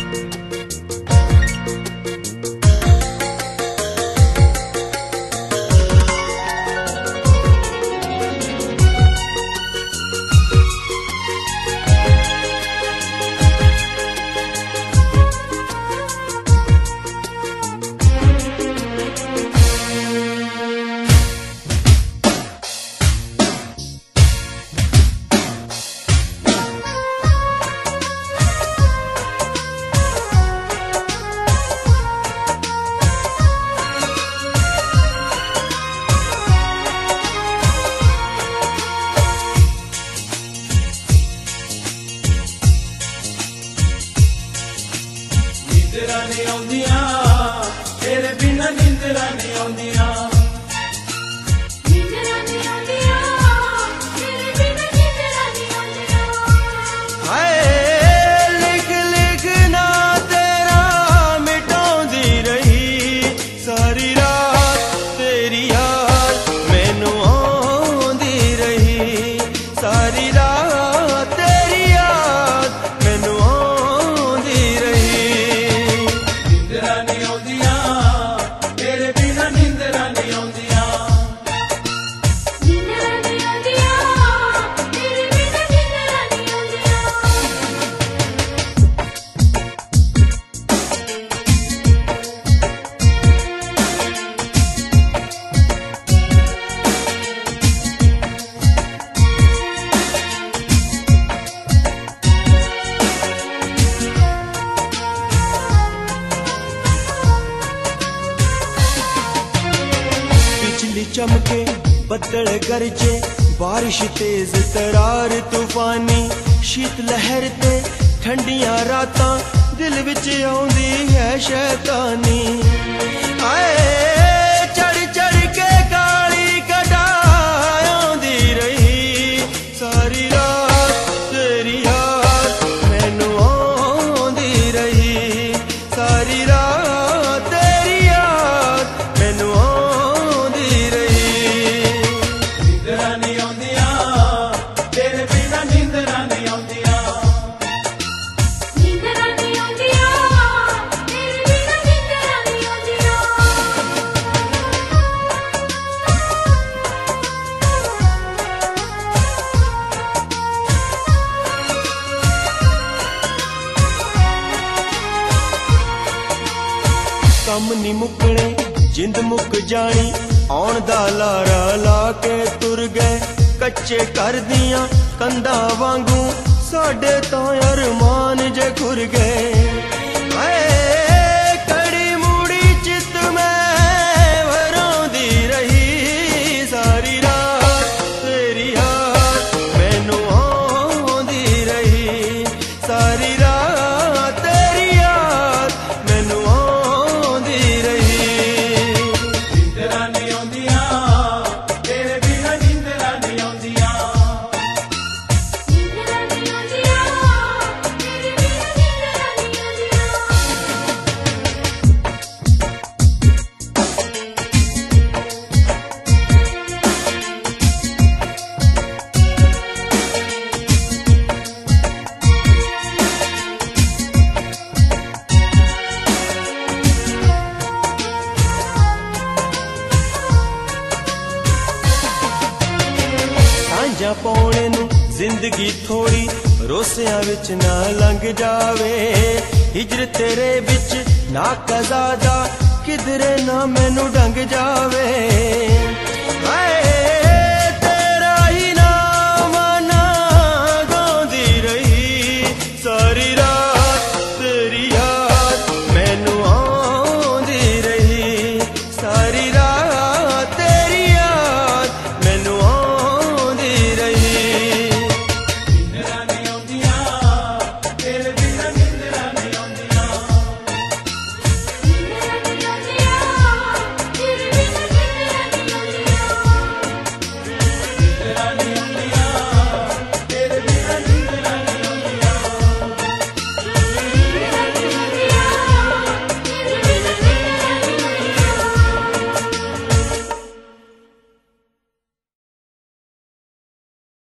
नींदरां नहीं आउंदियां तेरे बिना नींदरां नहीं आउंदियां नींदरां नहीं आउंदियां तेरे बिना नींदरां नहीं आउंदियां हाय लिख लिख ना तेरा मिटाउंदी रही सारी रात तेरी याद मैनू आउंदी रही सारी रात तेरी याद मैनू आउंदी रही नींदरां नहीं आउंदियां तेरे बिना नींदरां नहीं आउंदियां नींदरां नहीं आउंदियां तेरे बिना नींदरां नहीं आउंदियां बिजली चमके बदल गरजे बारिश तेज तरार तूफानी शीत लहर ते ठंडियां रातां दिल विच आउंदी है शैतानी आए चढ़ चढ़ के काली कटाई आउंदी रही सारी रात तेरी याद मैनू आउंदी रही सारी रात तेरी याद मैनू आउंदी रही नींदरां नहीं आउंदियां तेरे बिना नींदरां नहीं आउंदियां नींदरां नहीं आउंदियां तेरे बिना नींदरां नहीं आउंदियां कम नी मुकने जिंद मुक जानी आउण दा लारा ला के तुर गए कच्चे कर दियां कंधा वांगू साडे तां अरमान जे खुर गए हाय कड़ी मूड़ी चित में भरौंदी रही सारी रात तेरी याद मैनू आउंदी रही सारी रात तेरी याद मैनू आउंदी रही नींदरां नहीं आउंदियां तेरे बिना नींदरां नहीं आउंदियां नींदरां नहीं आउंदियां तेरे बिना नींदरां नहीं आउंदियां सांझा पौने नू जिंदगी थोड़ी रोसियां विच ना लंघ जावे हिजर तेरे विच ना कज़ादा किधरे ना मैनू डंग जावे हाय तेरा ही नाम ना गाउंदी रही सारी रात